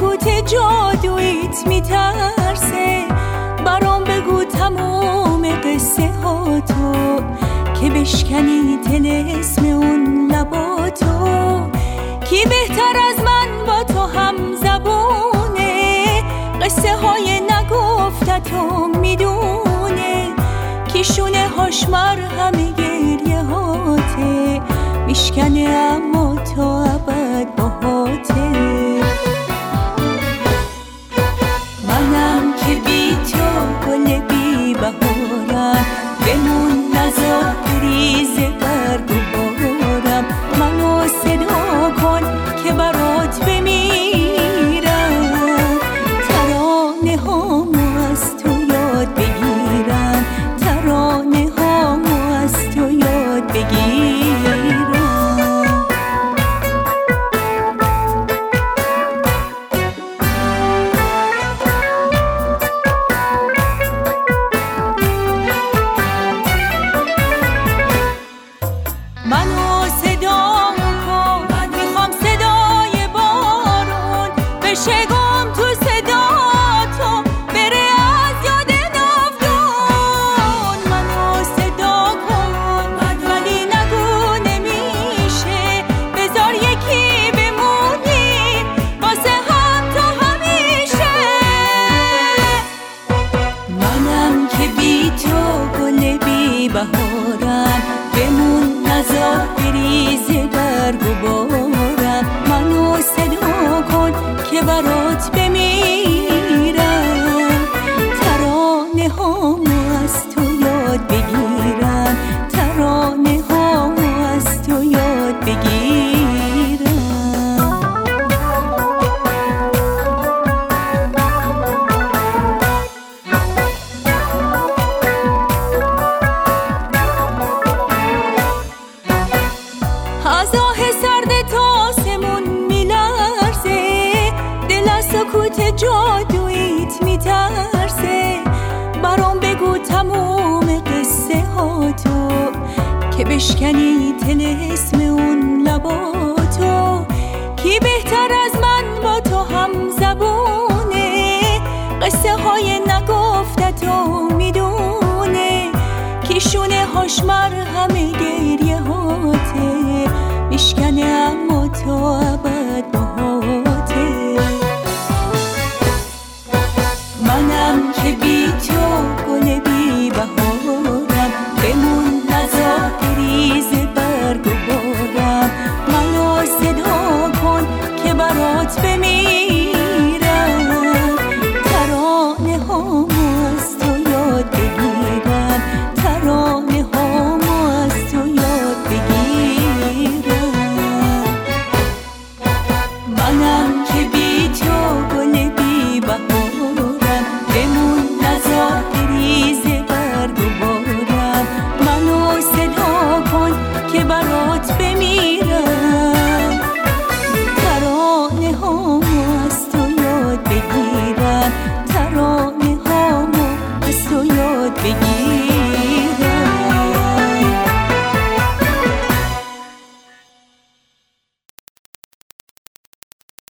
سکوت جادویت میترسه. برام بگو تموم قصه ها تو، که بشکنی طلسم اون لباتو. کی بهتر از من با تو هم زبونه، قصه های نگفتتو میدونه. کی شونه هاش مرهم گریه هاته، میشکنه اما تا ابد باهاته. منم که بی تو گل بی بهارم، بمون نذار بریزه برگ و بارم. منو صدا کن که برات بمیرم، ترانه هامو از تو یاد بگیرم، ترانه هامو از تو یاد بگیرم. منو صدا کن، میخوام صدای بارون بشه گم تو صدا تو، بره از یاد ناودون. منو صدا کن ولی نگو نمیشه، بذار یکی بمونیم واسه هم تا همیشه. منم که بی تو گل بی بهارم، بمون نذار بریزه برگ و بارم. منو صدا کن که برات بمیرم، ترانه هامو از تو یاد بگیرم، ترانه هامو از تو یاد بگیرم. از آه سرد تاسمون میلرزه، دل از سکوت جادویت میترسه. برام بگو تموم قصه ها تو، که بشکنی طلسم اون لباتو. کی بهتر از من با تو هم زبونه، قصه های نگفتتو میدونه. کی شونه هاش مرهم گریه هاته، میشکنه اما تا ابد باهاته. منم که بی تو گل بی بهارم، بمون نذار بریزه برگ و بارم. منو صدا کن که برات بمیرم، ترانه هامو از تو یاد بگیرم، ترانه هامو از تو یاد بگیرم. منم که بی تو گل بی بهارم، بمون نذار بریزه برگ و بارم. منو صدا کن که برات بمیرم، ترانه هامو از تو یاد بگیرم، ترانه هامو از تو یاد بگیرم.